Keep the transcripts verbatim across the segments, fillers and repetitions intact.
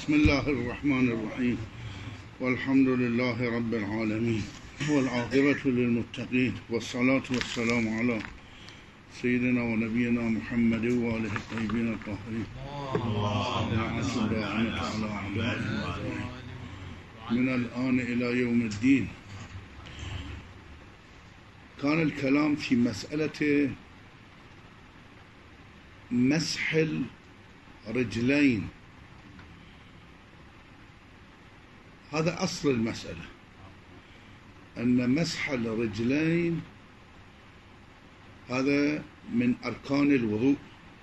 بسم الله الرحمن الرحيم والحمد لله رب العالمين والعاقبة للمتقين والصلاة والسلام على سيدنا ونبينا محمد وآله الطيبين الطاهرين من الآن إلى يوم الدين. كان الكلام في مسألة مسح الرجلين، هذا أصل المسألة، أن مسح الرجلين هذا من أركان الوضوء،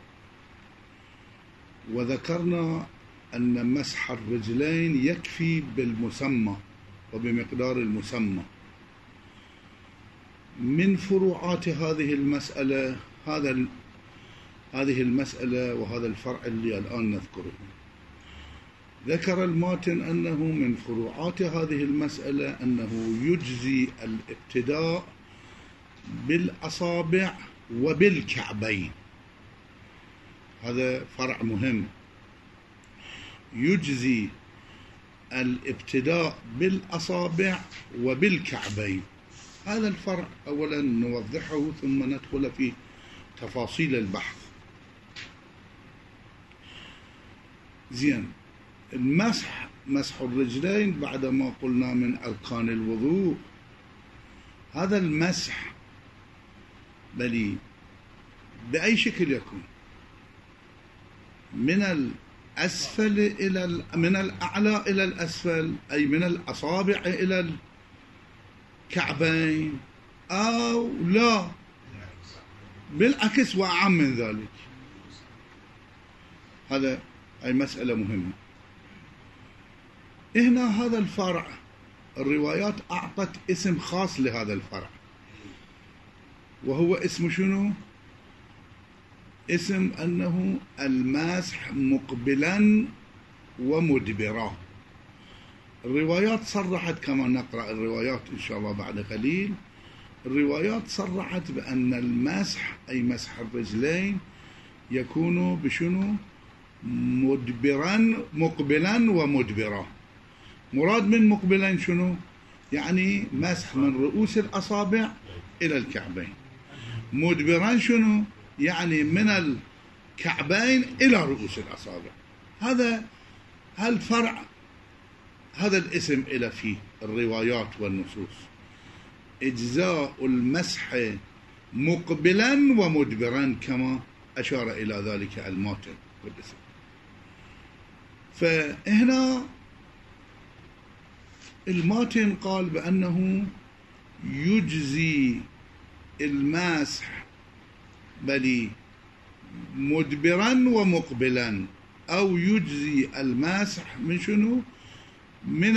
وذكرنا أن مسح الرجلين يكفي بالمسمى وبمقدار المسمى. من فروعات هذه المسألة هذا هذه المسألة وهذا الفرع اللي الآن نذكره. ذكر الماتن أنه من فروعات هذه المسألة أنه يجزي الابتداء بالأصابع وبالكعبين، هذا فرع مهم. يجزي الابتداء بالأصابع وبالكعبين، هذا الفرع أولا نوضحه ثم ندخل في تفاصيل البحث. زين، المسح مسح الرجلين بعدما قلنا من أركان الوضوء، هذا المسح بلي بأي شكل يكون، من الأسفل إلى من الأعلى إلى الأسفل، أي من الأصابع إلى الكعبين، أو لا بالعكس وأعم من ذلك. هذا أي مسألة مهمة. هنا هذا الفرع الروايات أعطت اسم خاص لهذا الفرع، وهو اسم شنو؟ اسم أنه المسح مقبلا ومدبرا. الروايات صرحت، كما نقرأ الروايات إن شاء الله بعد قليل، الروايات صرحت بأن المسح أي مسح الرجلين يكون بشنو؟ مدبرا، مقبلا ومدبرا. مراد من مقبلا شنو؟ يعني مسح من رؤوس الأصابع إلى الكعبين. مدبرا شنو؟ يعني من الكعبين إلى رؤوس الأصابع. هذا هالفرع هذا الاسم إلى فيه الروايات والنصوص، إجزاء المسح مقبلا ومدبرا كما أشار إلى ذلك الماتن والاسم. فهنا الماتن قال بأنه يجزي المسح بل مدبرا ومقبلا، أو يجزي المسح من شنو؟ من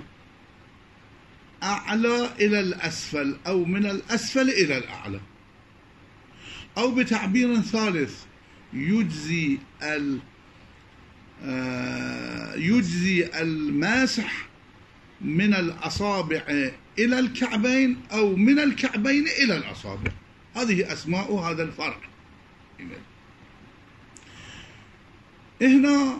الأعلى إلى الأسفل، أو من الأسفل إلى الأعلى، أو بتعبير ثالث يجزي ال يجزي المسح من الأصابع إلى الكعبين، أو من الكعبين إلى الأصابع. هذه أسماء هذا الفرع. هنا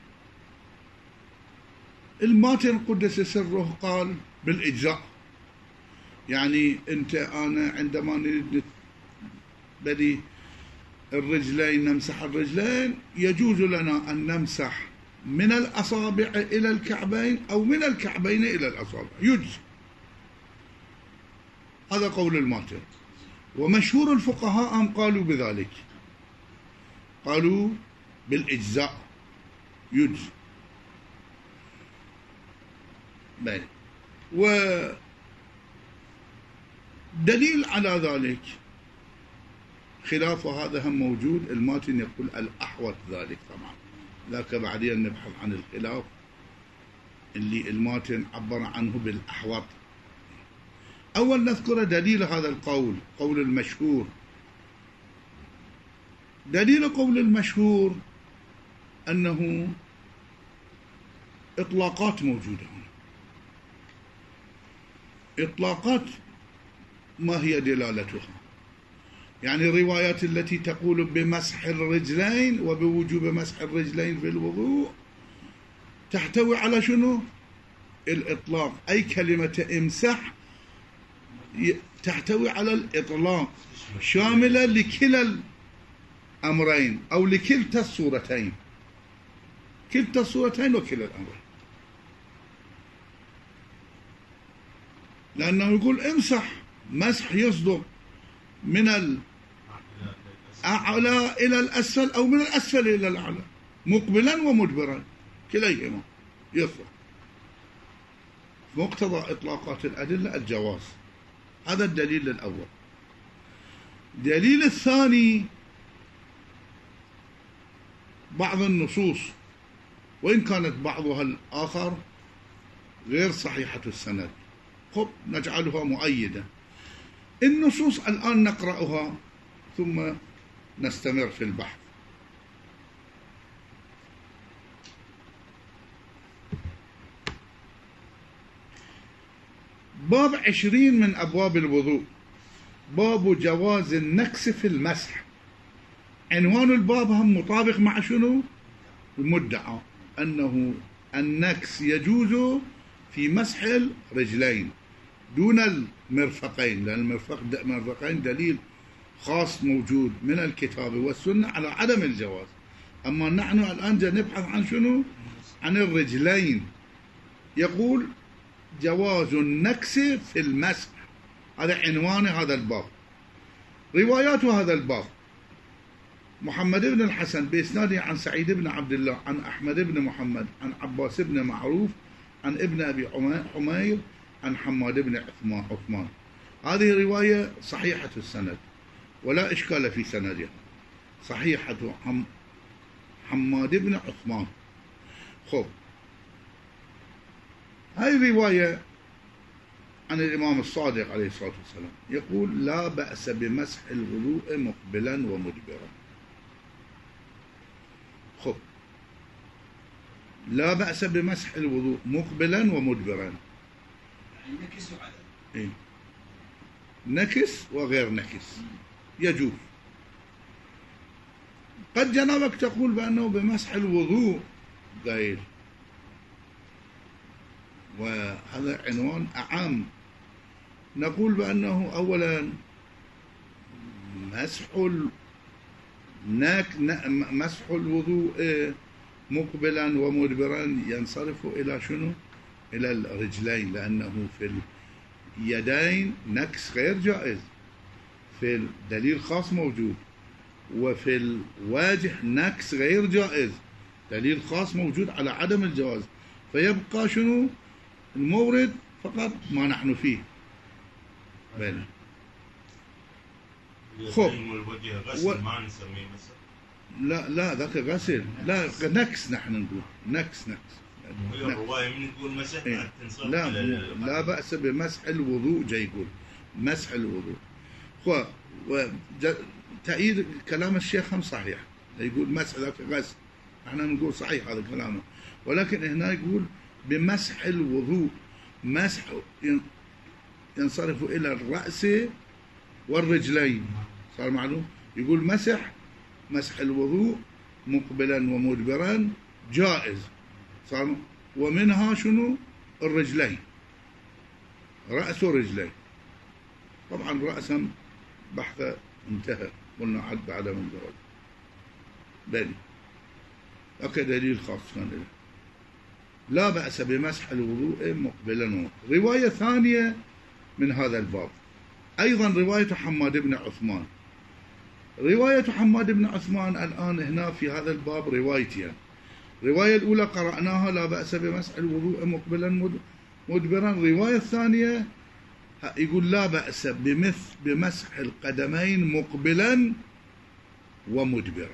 الماتن قدس سره قال بالإجزاء، يعني أنت أنا عندما نريد بدي الرجلين نمسح الرجلين، يجوز لنا أن نمسح من الأصابع إلى الكعبين، أو من الكعبين إلى الأصابع، يجزي. هذا قول الماتن. ومشهور الفقهاء هم قالوا بذلك، قالوا بالإجزاء يجزي. بل ودليل على ذلك خلاف هذا هم موجود. الماتن يقول الأحوط ذلك، طبعا ذاك بعدين نبحث عن الخلاف اللي الماتن عبر عنه بالأحوط. أول نذكر دليل هذا القول، قول المشهور. دليل قول المشهور أنه إطلاقات موجودة هنا. إطلاقات ما هي دلالتها؟ يعني الروايات التي تقول بمسح الرجلين وبوجوب مسح الرجلين في الوضوء تحتوي على شنو؟ الإطلاق، أي كلمة امسح تحتوي على الإطلاق شاملة لكلا الأمرين أو لكلتا الصورتين، كلتا الصورتين وكلا الأمرين. لأنه يقول امسح، مسح يصدر من الأعلى إلى الأسفل أو من الأسفل إلى الأعلى، مقبلا ومدبرا كليهما يصدر. مقتضى إطلاقات الأدلة الجواز. هذا الدليل الأول. الدليل الثاني بعض النصوص وإن كانت بعضها الآخر غير صحيحة السند، خب نجعلها مؤيدة. النصوص الآن نقرأها ثم نستمر في البحث. باب عشرين من أبواب الوضوء، باب جواز النكس في المسح. عنوان الباب هم مطابق مع شنو؟ المدعى أنه النكس يجوز في مسح الرجلين دون المرفقين، لأن المرفق المرفقين دليل خاص موجود من الكتاب والسنة على عدم الجواز. أما نحن الآن نبحث عن شنو؟ عن الرجلين. يقول جواز النكس في المسح، هذا عنوان هذا الباب. روايات هذا الباب: محمد بن الحسن بإسناده عن سعيد بن عبد الله عن أحمد بن محمد عن عباس بن معروف عن ابن أبي حمير عن حماد بن عثمان. هذه رواية صحيحة السند ولا إشكال في سندها، صحيحة حماد بن عثمان. خب هاي الرواية عن الإمام الصادق عليه الصلاة والسلام يقول: لا بأس بمسح الوضوء مقبلا ومدبرا. خب لا بأس بمسح الوضوء مقبلا ومدبرا، يعني نكس وعدم. إيه؟ نكس وغير نكس يجوز. قد جنابك تقول بأنه بمسح الوضوء قايل، وهذا عنوان أعم. نقول بأنه أولا مسح النك مسح الوضوء مقبلا ومدبرا ينصرف إلى شنو؟ إلى الرجلين، لأنه في اليدين نكس غير جائز، في الدليل خاص موجود، وفي الوجه نكس غير جائز، دليل خاص موجود على عدم الجواز. فيبقى شنو؟ المورد فقط ما نحن فيه. بين خب و... ما نسميه مسح. لا لا ذاك غسل، لا نكس نحن نقول نكس نكس. الرواية من يقول مسح إيه؟ لا لا بأس بمسح الوضوء، جاي يقول مسح الوضوء. خو تأييد كلام الشيخ هم صحيح، يقول مسح ذاك غسل، احنا نقول صحيح هذا كلامه، ولكن هنا يقول بمسح الوضوء، مسح ينصرف إلى الرأس والرجلين. صار معلوم؟ يقول مسح مسح الوضوء مقبلا ومدبرا جائز، صار ومنها شنو؟ الرجلين، رأس ورجلين. طبعا رأسا بحث انتهى، قلنا عد بعدم الجواز. بني أكا دليل خاص كان له. لا بأس بمسح الوضوء مقبلا ومدبرا. رواية ثانية من هذا الباب أيضا رواية حماد بن عثمان. رواية حماد بن عثمان الآن هنا في هذا الباب روايتين. الرواية الأولى قرأناها: لا بأس بمسح الوضوء مقبلا مدبرا. الرواية الثانية يقول: لا بأس بمثل بمسح القدمين مقبلا ومدبرا.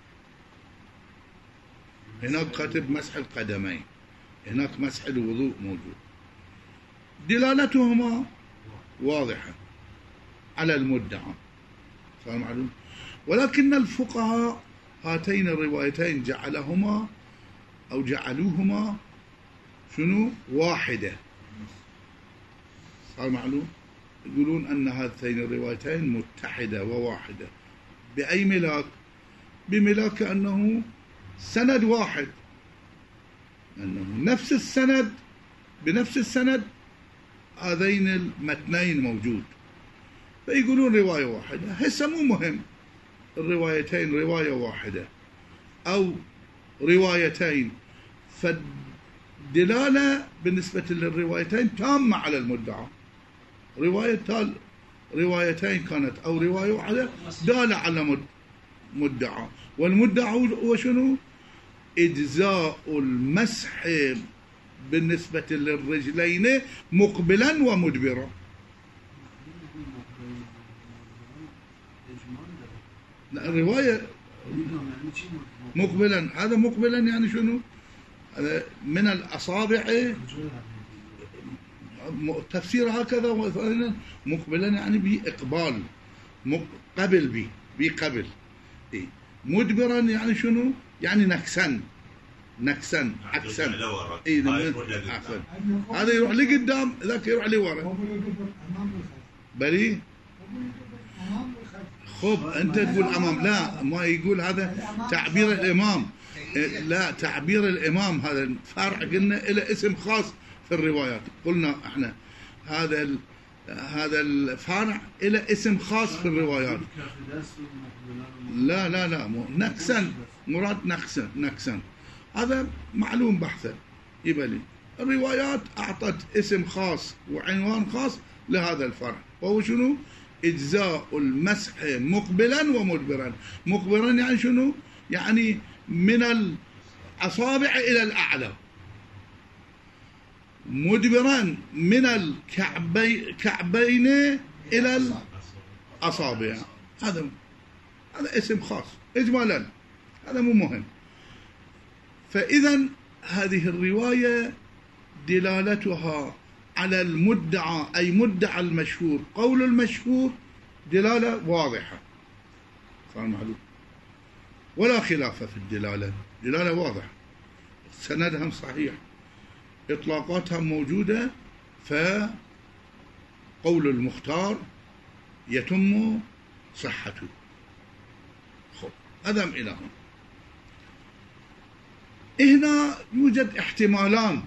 هناك كاتب مسح القدمين، هناك مسح الوضوء موجود. دلالتهما واضحة على المدعى، صار معلوم. ولكن الفقهاء هاتين الروايتين جعلهما أو جعلوهما شنو؟ واحدة. صار معلوم؟ يقولون أن هاتين الروايتين متحدة وواحدة. بأي ملاك؟ بملاك أنه سند واحد، أنه نفس السند بنفس السند هذين المتنين موجود، فيقولون رواية واحدة. هسه مو مهم الروايتين رواية واحدة أو روايتين، فالدلالة بالنسبة للروايتين تامة على المدعى. رواية تال روايتين كانت أو رواية واحدة دالة على مدعى، والمدعى هو شنو؟ إجزاء المسح بالنسبة للرجلين مقبلا ومدبرا. لا الرواية مقبلا، هذا مقبلا يعني شنو؟ هذا من الأصابع، تفسير هكذا. مقبلا يعني بإقبال، قبل بي بقبل. إيه؟ مدبرا يعني شنو؟ يعني نكسن نكسن عكسن. إيه هذا يروح لقدام، ذاك يروح لورا. بلي خب أنت تقول أمام، لا ما يقول هذا تعبير الإمام. لا تعبير الإمام هذا فرع، قلنا إلى اسم خاص في الروايات. قلنا احنا هذا هذا الفرع إلى اسم خاص في الروايات. لا لا لا نكسن، مراد نكسن نكسن هذا معلوم بحثا. يبالي الروايات أعطت اسم خاص وعنوان خاص لهذا الفرع، وهو شنو؟ إجزاء المسح مقبلا ومدبرا. مقبلا يعني شنو؟ يعني من الأصابع إلى الأعلى. مدبرا من الكعبين إلى الأصابع. هذا هذا اسم خاص إجمالا، هذا مو مهم. فإذا هذه الرواية دلالتها على المدعى، أي مدعى المشهور، قول المشهور، دلالة واضحة، صار معلوم ولا خلاف في الدلالة، دلالة واضحة، سندها صحيح، إطلاقاتها موجودة، فقول المختار يتم صحته. خب هذا إلى هنا. هنا يوجد احتمالان،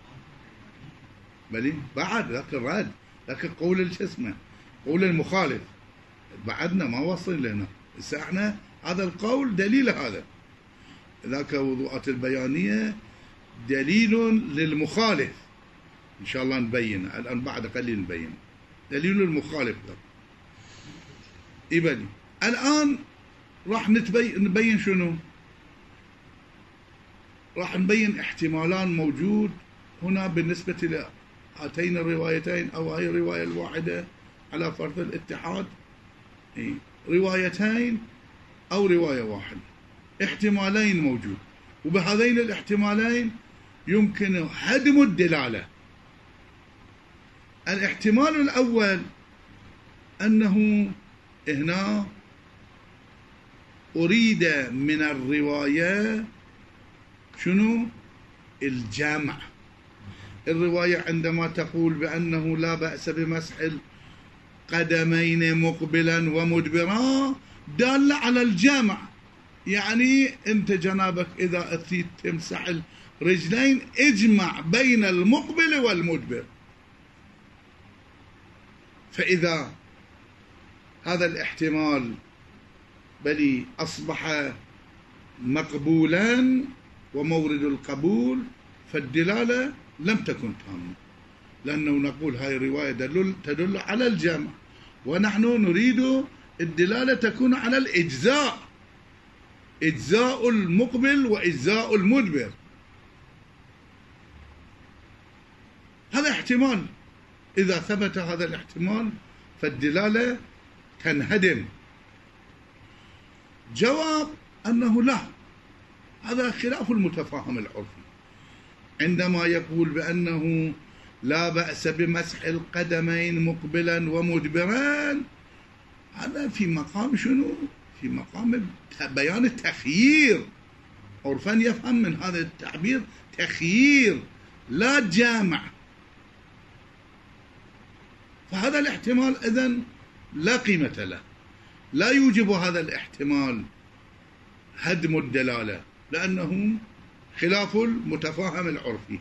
بلي بعد ذاك الرد، ذاك قول الجسمة، قول المخالف بعدنا ما وصل لنا. هسه احنا هذا القول دليل، هذا ذاك وضوءات البيانية دليل للمخالف، إن شاء الله نبين الآن بعد قليل نبين دليل المخالف ده. يبني الآن راح نتبين نبين شنو؟ راح نبين احتمالان موجود هنا بالنسبة لهاتين الروايتين أو هاي الرواية الواحدة على فرض الاتحاد. إيه؟ روايتين أو رواية واحدة، احتمالين موجود، وبهذين الاحتمالين يمكن هدم الدلالة. الاحتمال الأول أنه هنا أريد من الرواية شنو؟ الجمع. الرواية عندما تقول بأنه لا بأس بمسح القدمين مقبلا ومدبرا دالة على الجمع، يعني أنت جنابك إذا أتيت تمسح الرجلين اجمع بين المقبل والمدبر. فإذا هذا الاحتمال بل أصبح مقبولا ومورد القبول، فالدلالة لم تكن تامة، لأنه نقول هاي الرواية تدل, تدل على الجمع، ونحن نريد الدلالة تكون على الإجزاء، إجزاء المقبل وإجزاء المدبر. هذا احتمال، إذا ثبت هذا الاحتمال فالدلالة تنهدم. جواب أنه لا، هذا خلاف المتفاهم العرفي. عندما يقول بأنه لا بأس بمسح القدمين مقبلا ومدبرا، هذا في مقام شنو؟ في مقام بيان التخيير. عرفا يفهم من هذا التعبير تخيير لا جامع. فهذا الاحتمال إذن لا قيمة له، لا يوجب هذا الاحتمال هدم الدلالة، لأنه خلاف المتفاهم العرفي.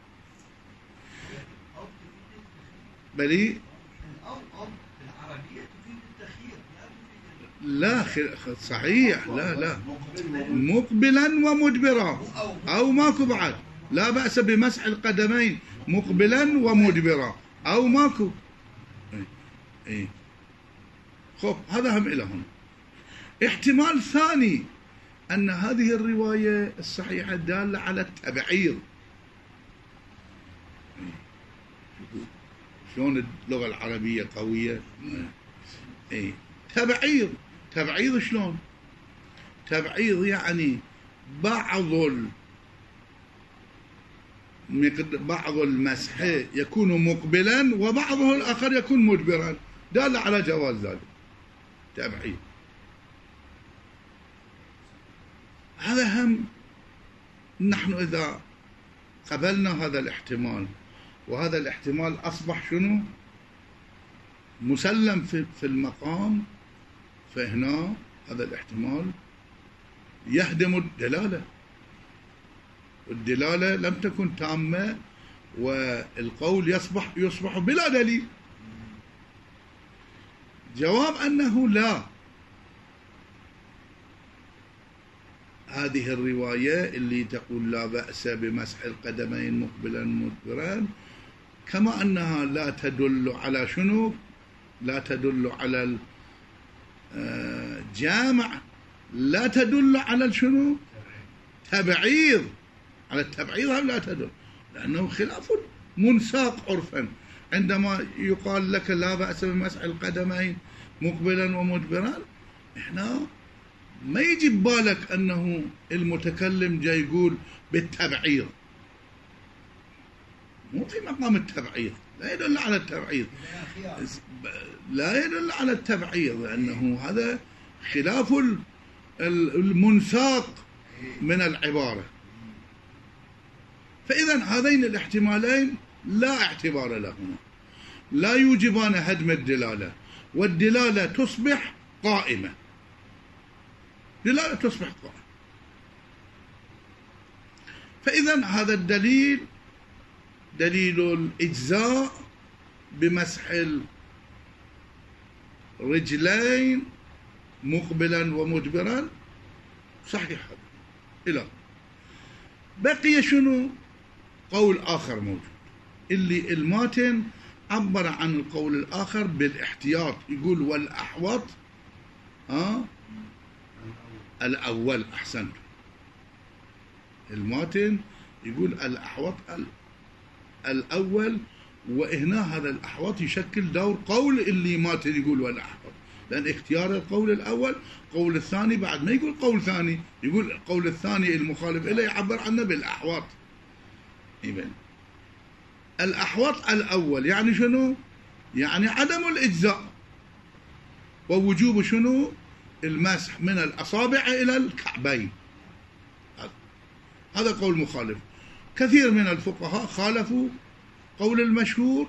بلي الأب أب العربية تفيد التخيير لا خ... صحيح لا لا مقبلا ومدبرا أو ماكو بعد لا بأس بمسح القدمين مقبلا ومدبرا أو ماكو. اي اي خب هذا هم إلى هنا. احتمال ثاني أن هذه الرواية الصحيحة دالة على التبعيض. شلون اللغة العربية قوية؟ اي تبعيض. تبعيض شلون؟ تبعيض يعني بعض ال... بعض المسح يكون مقبلا وبعضه الآخر يكون مدبرا، دال على جواز ذلك. تبعيض هذا هم. نحن إذا قبلنا هذا الاحتمال وهذا الاحتمال أصبح شنو؟ مسلم في في المقام، فهنا هذا الاحتمال يهدم الدلالة. الدلالة لم تكن تامة والقول يصبح يصبح بلا دليل. جواب أنه لا، هذه الرواية اللي تقول لا بأس بمسح القدمين مقبلا مدبرا كما أنها لا تدل على شنو؟ لا تدل على الجامع، لا تدل على شنو؟ تبعيض. على التبعيض لا تدل، لأنه خلاف منساق عرفا. عندما يقال لك لا بأس بمسح القدمين مقبلا ومدبرا، احنا ما يجي ببالك أنه المتكلم جاي يقول بالتبعيض، مو في مقام التبعيض، لا يدل على التبعيض، لا يدل على التبعيض، لأنه هذا خلاف المنساق من العبارة. فإذا هذين الاحتمالين لا اعتبار لهما، لا يوجبان هدم الدلالة، والدلالة تصبح قائمة. دلالة تصبح قائمة. فإذا هذا الدليل دليل الإجزاء بمسح الرجلين مقبلا ومدبرا صحيح. إلى بقي شنو؟ قول آخر موجود، اللي الماتن عبر عن القول الآخر بالاحتياط، يقول والأحوط ها الأول. أحسنت. الماتن يقول الأحوط الأول، وهنا هذا الأحوط يشكل دور قول اللي ماتن يقول والأحوط، لأن اختيار القول الأول. قول الثاني بعد ما يقول قول ثاني، يقول القول الثاني المخالف إليه يعبر عنه بالأحوط. إذن الأحوط الأول يعني شنو؟ يعني عدم الإجزاء ووجوب شنو؟ المسح من الأصابع إلى الكعبين. هذا قول مخالف. كثير من الفقهاء خالفوا قول المشهور،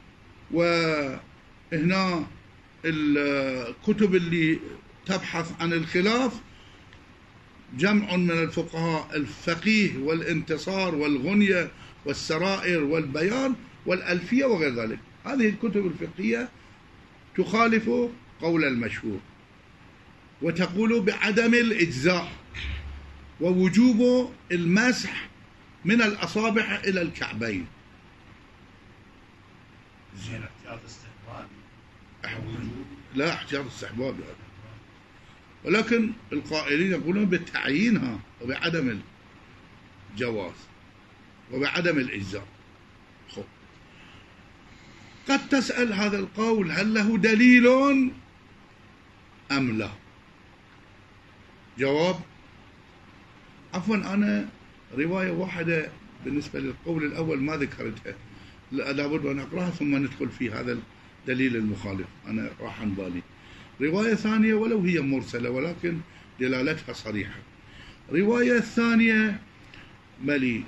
وهنا الكتب اللي تبحث عن الخلاف جمع من الفقهاء: الفقيه والانتصار والغنية والسرائر والبيان والألفية وغير ذلك. هذه الكتب الفقهية تخالف قول المشهور وتقول بعدم الإجزاء ووجوب المسح من الأصابع إلى الكعبين. زين احتياط استحبابي. لا احتياط استحبابي، ولكن القائلين يقولون بتعيينها وبعدم الجواز وبعدم الإجزاء. خب قد تسأل هذا القول هل له دليل أم لا؟ جواب: عفوا أنا رواية واحدة بالنسبة للقول الأول ما ذكرتها، لابد أن أقرأها ثم ندخل في هذا الدليل المخالف. أنا راح عن بالي رواية ثانية ولو هي مرسلة ولكن دلالتها صريحة. رواية ثانية ملي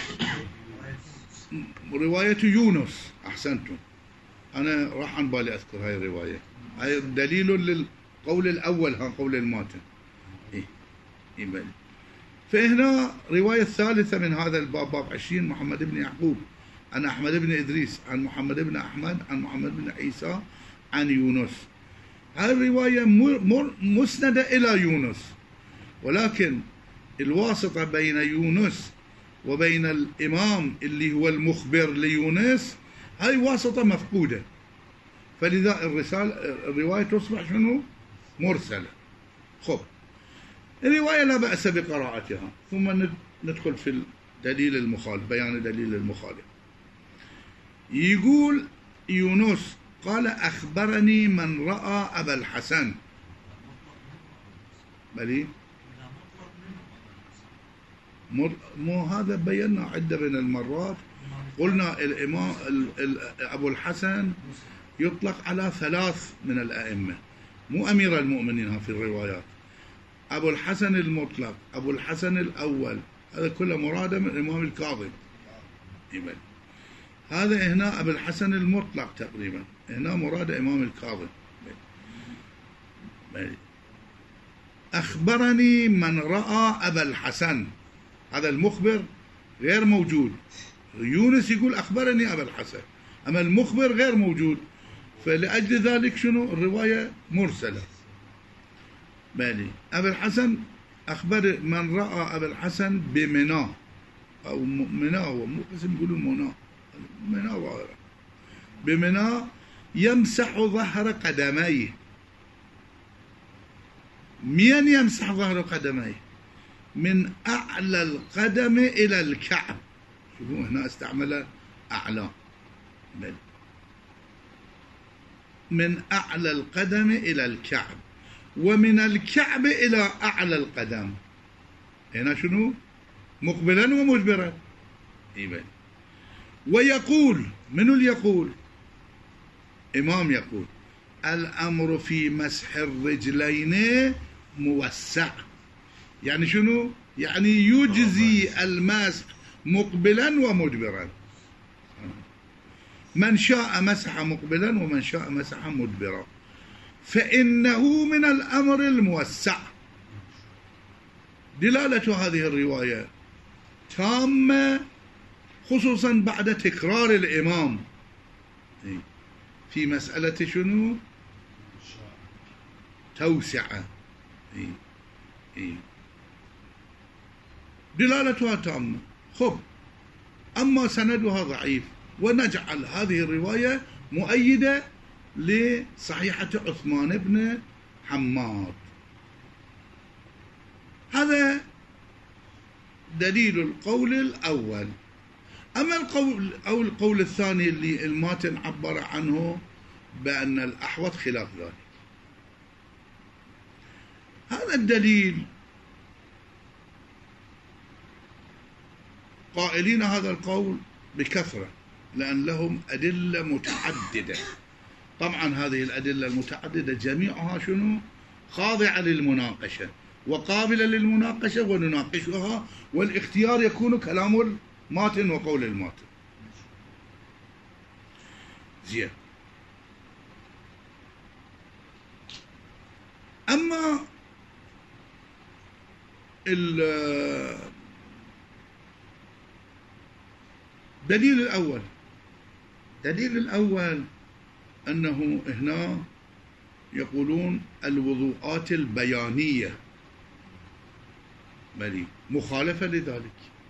رواية يونس. أحسنتم، أنا راح عن بالي أذكر هاي الرواية. هاي دليل للقول الأول، ها قول الماتن. إيه إيه ملي فهنا رواية الثالثة من هذا الباب، باب عشرين، محمد بن يعقوب عن أحمد بن إدريس عن محمد بن أحمد عن محمد بن عيسى عن يونس. هذه الرواية مسندة إلى يونس، ولكن الواسطة بين يونس وبين الإمام اللي هو المخبر ليونس هاي واسطة مفقودة، فلذا الرسالة الرواية تصبح شنو؟ مرسلة. خب الرواية لا بأس بقراءتها. ثم ندخل في الدليل المخالف، بيان دليل المخالف. يقول يونس قال أخبرني من رأى أبا الحسن. بلي مو هذا بينا عدة من المرات، قلنا الإمام أبو الحسن يطلق على ثلاث من الأئمة، مو أمير المؤمنين في الروايات. أبو الحسن المطلق، أبو الحسن الأول، هذا كله مراده من الإمام الكاظم. هذا هنا أبو الحسن المطلق تقريبا، هنا مراد إمام الكاظم. أخبرني من رأى أبا الحسن، هذا المخبر غير موجود. يونس يقول أخبرني أبا الحسن، أما المخبر غير موجود، فلأجل ذلك شنو الرواية مرسلة. بالي أبا الحسن أخبر من رأى أبا الحسن بمنى أو منى، هو مو قسم يقولون منى، منى ظاهرة، بمنى يمسح ظهر قدميه. من يمسح ظهر قدميه؟ من أعلى القدم إلى الكعب. شوفوا هنا استعمل أعلى، من أعلى القدم إلى الكعب، ومن الكعب إلى أعلى القدم. هنا شنو؟ مقبلا ومدبرا. إيبا. ويقول، منو اللي يقول؟ إمام يقول الأمر في مسح الرجلين موسع. يعني شنو؟ يعني يجزي المسح مقبلا ومدبرا، من شاء مسح مقبلا ومن شاء مسح مدبرا، فإنه من الأمر الموسع. دلالة هذه الرواية تامة، خصوصا بعد تكرار الإمام في مسألة شنو؟ توسعة. دلالتها تامة. خب أما سندها ضعيف، ونجعل هذه الرواية مؤيدة لصحيحة عثمان بن حماد. هذا دليل القول الأول. أما القول أو القول الثاني اللي الماتن عبر عنه بأن الأحوط خلاف ذلك، هذا الدليل قائلين هذا القول بكثرة، لأن لهم أدلة متعددة. طبعا هذه الأدلة المتعددة جميعها شنو؟ خاضعة للمناقشة وقابلة للمناقشة، ونناقشها، والاختيار يكون كلام الماتن وقول الماتن. زين. أما الدليل الأول، الدليل الأول أنه هنا يقولون الوضوءات البيانية بلي مخالفة لذلك.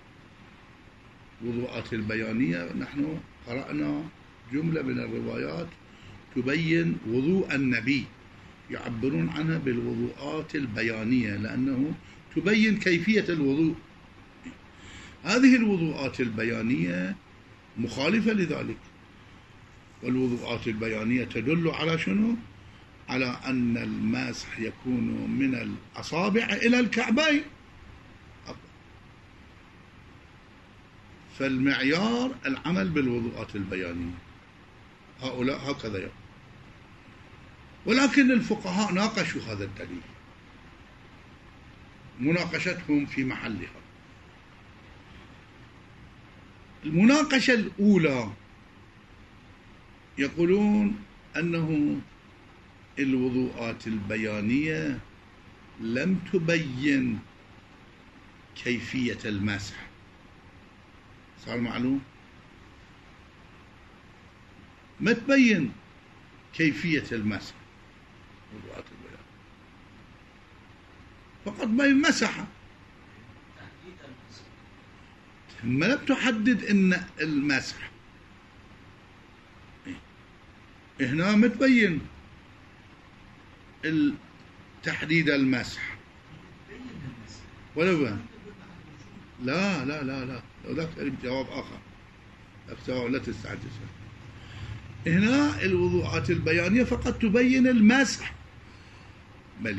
وضوءات البيانية نحن قرأنا جملة من الروايات تبين وضوء النبي، يعبرون عنها بالوضوءات البيانية لأنه تبين كيفية الوضوء. هذه الوضوءات البيانية مخالفة لذلك. والوضوءات البيانية تدل على شنو؟ على أن المسح يكون من الأصابع إلى الكعبين. فالمعيار العمل بالوضوءات البيانية، هؤلاء هكذا يقول. ولكن الفقهاء ناقشوا هذا الدليل، مناقشتهم في محلها. المناقشة الأولى يقولون أنه الوضوءات البيانية لم تبين كيفية المسح. صار معلوم؟ ما تبين كيفية المسح، وضوءات البيان، فقط ما مسح، ما لم تحدد ان المسح. هنا متبين تحديد المسح ولو لا لا لا لا ذاك جواب آخر، ذاك جواب لا تستعجل. هنا الوضوءات البيانية فقط تبين المسح، بلي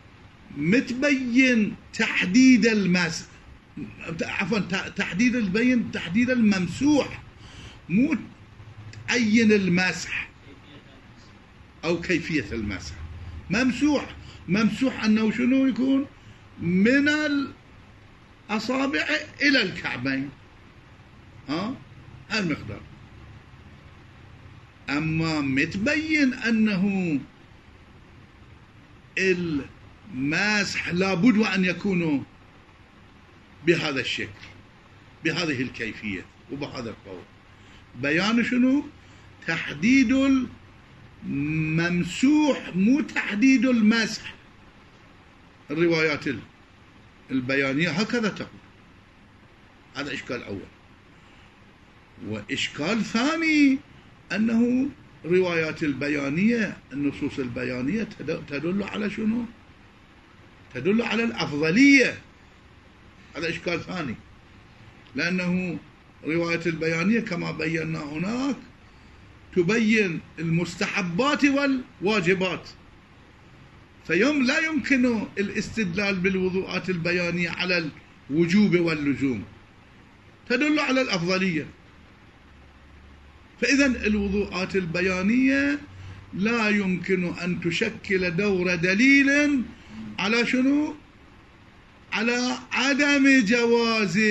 متبين تحديد المسح، عفوا تحديد البين تحديد الممسوح، مو تعين المسح أو كيفية المسح. ممسوح، ممسوح أنه شنو يكون من الأصابع إلى الكعبين، ها هالمقدار. أما متبين أنه المسح لابد وأن يكون بهذا الشكل، بهذه الكيفية وبهذا القول. بيان شنو؟ تحديد الممسوح مو تحديد المسح. الروايات البيانية هكذا تقول. هذا إشكال أول. وإشكال ثاني أنه روايات البيانية، النصوص البيانية تدل على شنو؟ تدل على الأفضلية. هذا إشكال ثاني، لأنه رواية البيانية كما بينا هناك تبين المستحبات والواجبات، فيوم لا يمكن الاستدلال بالوضوءات البيانية على الوجوب واللزوم، تدل على الأفضلية. فإذا الوضوءات البيانية لا يمكن أن تشكل دور دليل على شنو؟ على عدم جواز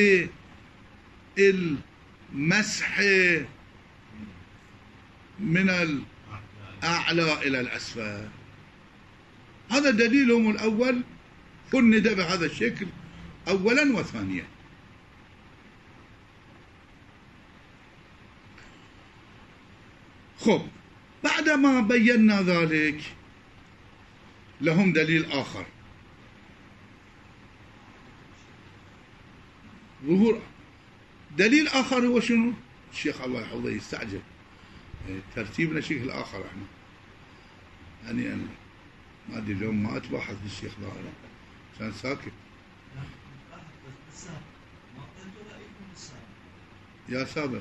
المسح من الأعلى إلى الأسفل. هذا دليلهم الأول، فند بهذا الشكل أولا وثانيا. خب، بعدما بينا ذلك لهم دليل آخر، ظهور دليل آخر. هو شنو؟ الشيخ الله يحفظه يستعجل، ترتيبنا شكل آخر. احنا يعني أنا ما أدري اليوم ما أتباحث بالشيخ ظاهر عشان ساكت. يا سابق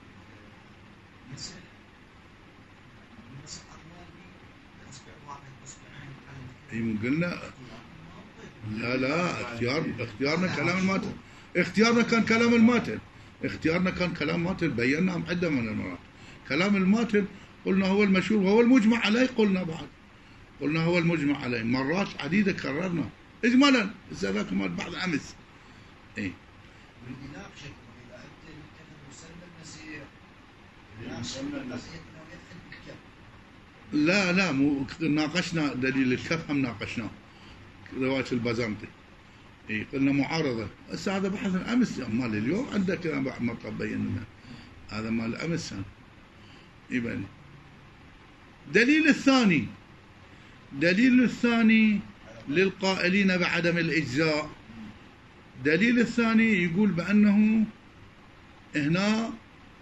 اي من قلنا لا لا اختيار اختيارنا كلام الماتن، اختيارنا كان كلام الماتن، اختيارنا كان كلام الماتن، بينا عدة من المرات. كلام الماتن قلنا هو المشهور وهو المجمع عليه، قلنا بعد قلنا هو المجمع عليه مرات عديدة كررنا اجمالا. هسه ذاك مال بعض امس. اي يناقشك اذا انت تتكلم مسلم المسيح يناقشك المسيح انه يدخل بالكف. لا لا مو ناقشنا دليل الكف، هم ناقشناه رواية البازنطي. اي قلنا معارضة. هسه هذا بحث امس مال اليوم عندك مطلب بين لنا، هذا مال امس. يبين دليل الثاني، دليل الثاني للقائلين بعدم الإجزاء. دليل الثاني يقول بأنه هنا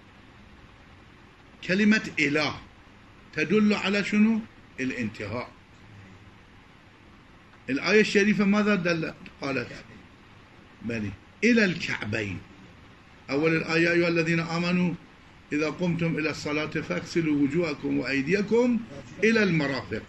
كلمة إله تدل على شنو؟ الانتهاء. الآية الشريفة ماذا دلت؟ قالت بني إلى الكعبين. أول الآية يا الذين آمنوا إذا قمتم إلى الصلاة فاغسلوا وجوهكم وأيديكم إلى المرافق.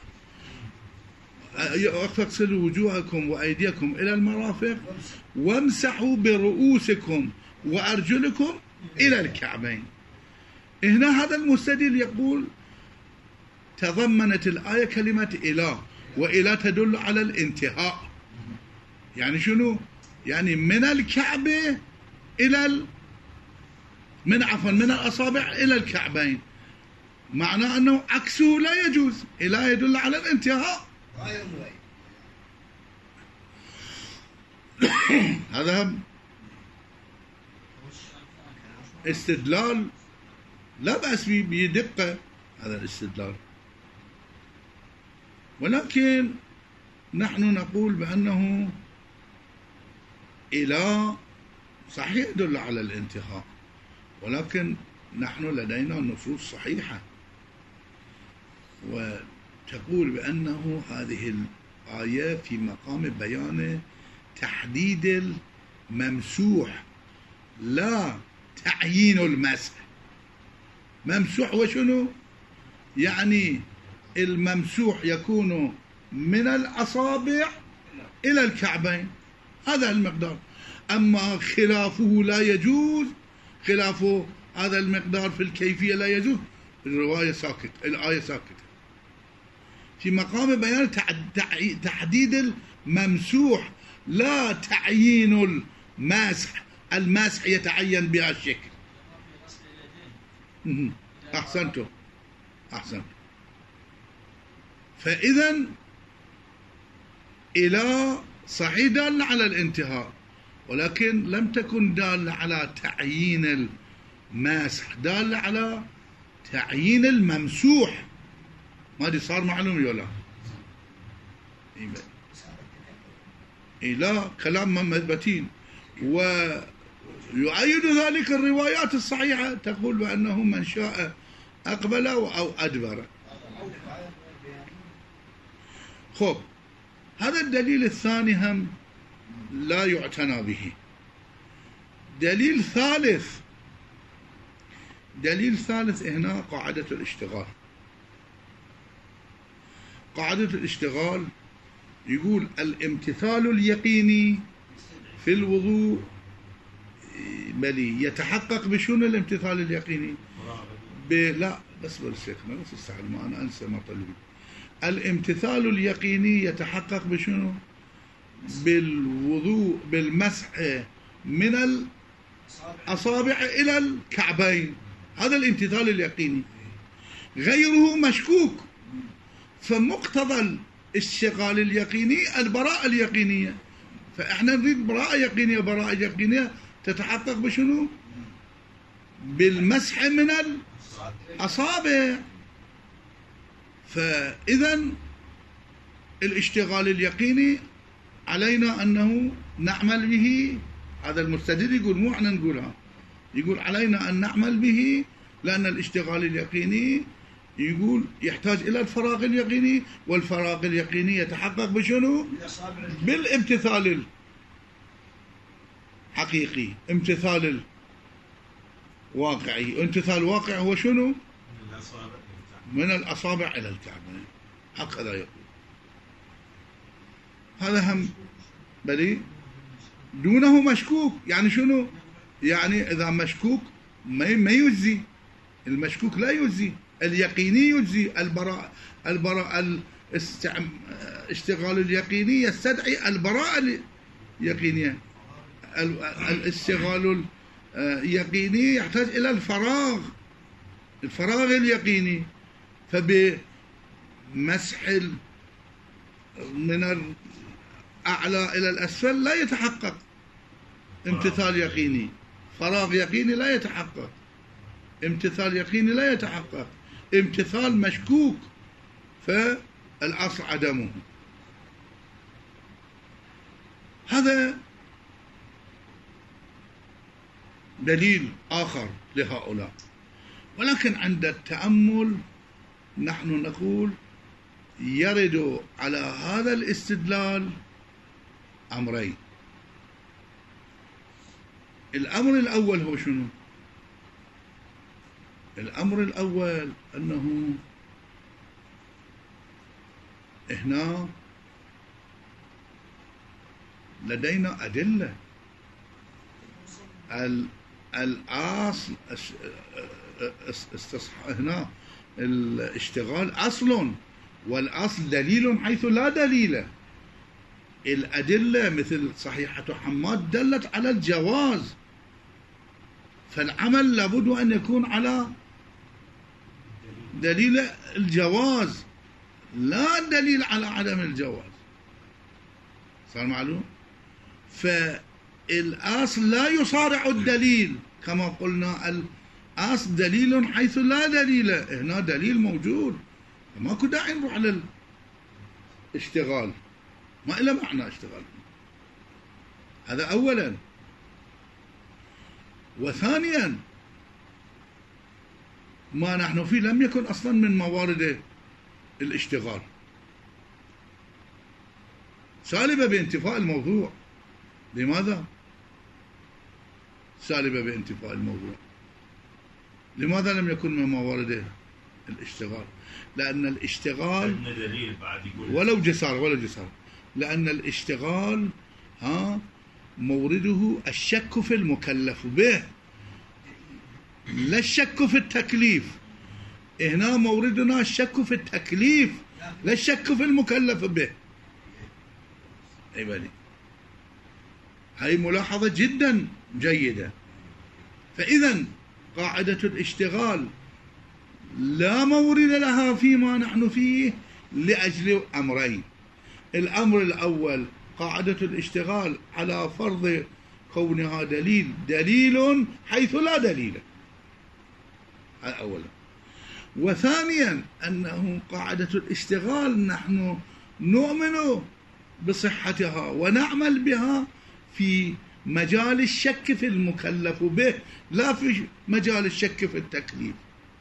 فاغسلوا وجوهكم وأيديكم إلى المرافق وامسحوا برؤوسكم وأرجلكم إلى الكعبين. هنا هذا المستدل يقول تضمنت الآية كلمة إله، وإله تدل على الانتهاء. يعني شنو؟ يعني من الكعبة إلى ال... من عفوا من الأصابع إلى الكعبين، معناه أنه عكسه لا يجوز. إله يدل على الانتهاء. هذا هم استدلال لا بأس به بدقة، هذا الاستدلال، ولكن نحن نقول بأنه إلى صحيح يدل على الانتهاء، ولكن نحن لدينا نصوص صحيحة وتقول بأنه هذه الآية في مقام بيان تحديد الممسوح لا تعيين المسح. ممسوح وشنو؟ يعني الممسوح يكون من الأصابع إلى الكعبين، هذا المقدار. أما خلافه لا يجوز، خلافه هذا المقدار في الكيفية لا يجوز، الرواية ساكت، الآية ساكتة في مقام بيان تحديد الممسوح لا تعيين المسح. المسح يتعين بها الشكل. أحسنتم أحسنتم. فإذا إلى صحيح دالة على الانتهاء، ولكن لم تكن دالة على تعيين الماسح، دالة على تعيين الممسوح. ما ادري صار معلوم ولا لا؟ إيه لا، كلام مثبتين، ويؤيد ذلك الروايات الصحيحة تقول بأنه من شاء أقبل أو أدبر. خب، هذا الدليل الثاني هم لا يعتنى به. دليل ثالث، دليل ثالث هنا قاعدة الاشتغال. قاعدة الاشتغال يقول الامتثال اليقيني في الوضوء بلي يتحقق بشنو الامتثال اليقيني؟ لا بس بالشيخنا بس استحل ما أنا أنسى مطلبي. الامتثال اليقيني يتحقق بشنو؟ بالوضوء بالمسح من الأصابع إلى الكعبين، هذا الامتثال اليقيني. غيره مشكوك، فمقتضى الاشتغال اليقيني البراءة اليقينية، فإحنا نريد براءة يقينية. براءة يقينية تتحقق بشنو؟ بالمسح من الأصابع. فإذا الاشتغال اليقيني علينا أنه نعمل به. هذا المستدل يقول، مو احنا نقولها، يقول علينا أن نعمل به، لأن الاشتغال اليقيني يقول يحتاج إلى الفراغ اليقيني، والفراغ اليقيني يتحقق بشنو؟ بالامتثال الحقيقي، امتثال الواقعي. امتثال الواقع هو شنو؟ من الأصابع إلى الكعبين، هكذا يقول. هذا هم بلي دونه مشكوك. يعني شنو؟ يعني إذا مشكوك ما يجزي، المشكوك لا يجزي، اليقيني يجزي. البراء البراء الاشتغال اليقيني يستدعي البراءة اليقينية. الاشتغال اليقيني يحتاج إلى الفراغ، الفراغ اليقيني. فبمسح من الأعلى إلى الأسفل لا يتحقق امتثال يقيني، فراغ يقيني لا يتحقق، امتثال يقيني لا يتحقق، امتثال مشكوك، فالأصل عدمه. هذا دليل آخر لهؤلاء. ولكن عند التأمل نحن نقول يرد على هذا الاستدلال أمرين. الأمر الأول هو شنو؟ الأمر الأول أنه هنا لدينا أدلة. الأصل هنا الاشتغال أصل، والأصل دليل حيث لا دليل. الأدلة مثل صحيحة حماد دلت على الجواز، فالعمل لابد أن يكون على دليل الجواز، لا دليل على عدم الجواز. صار معلوم؟ فالأصل لا يصارع الدليل، كما قلنا الأصل دليل حيث لا دليل، هنا دليل موجود، ماكو داعي نروح على الاشتغال، ما له معنى اشتغال. هذا أولا. وثانيا ما نحن فيه لم يكن أصلا من موارد الاشتغال، سالبة بانتفاء الموضوع. لماذا؟ سالبة بانتفاء الموضوع. لماذا لم يكن من موارد الاشتغال؟ لأن الاشتغال ولو جسارة ولو جسارة لأن الاشتغال ها مورده الشك في المكلف به، لا الشك في التكليف. هنا موردنا الشك في التكليف، لا الشك في المكلف به. أي بالي، هاي ملاحظة جدا جيدة. فإذا قاعدة الاشتغال لا مورد لها فيما نحن فيه لأجل أمرين. الأمر الأول قاعدة الاشتغال على فرض كونها دليل، دليل حيث لا دليل، هذا أولا. وثانيا أنه قاعدة الاشتغال نحن نؤمن بصحتها ونعمل بها في مجال الشك في المكلف به، لا في مجال الشك في التكليف.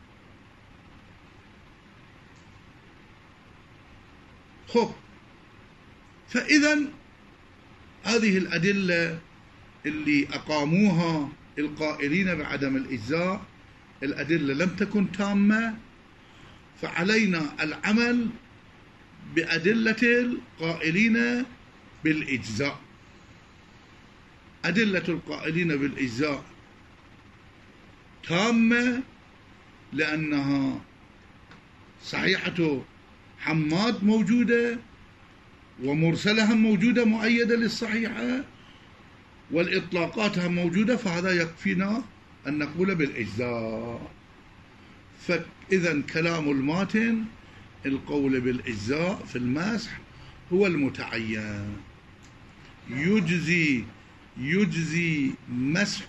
خب، فإذا هذه الأدلة اللي أقاموها القائلين بعدم الإجزاء الأدلة لم تكن تامة، فعلينا العمل بأدلة القائلين بالإجزاء. أدلة القائلين بالإجزاء تامة لأنها صحيحة حماد موجودة، ومرسلها موجودة مؤيدة للصحيحة، والإطلاقاتها موجودة، فهذا يكفينا أن نقول بالإجزاء. فإذا كلام الماتن القول بالإجزاء في المسح هو المتعين. يجزي يجزي مسح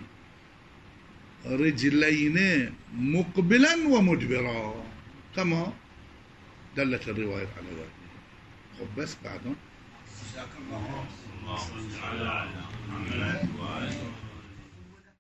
الرجلين مقبلا ومدبرا كما دلت الرواية على ذلك. خب بس بعدهم. جزاك الله خير. الله على محمد وآله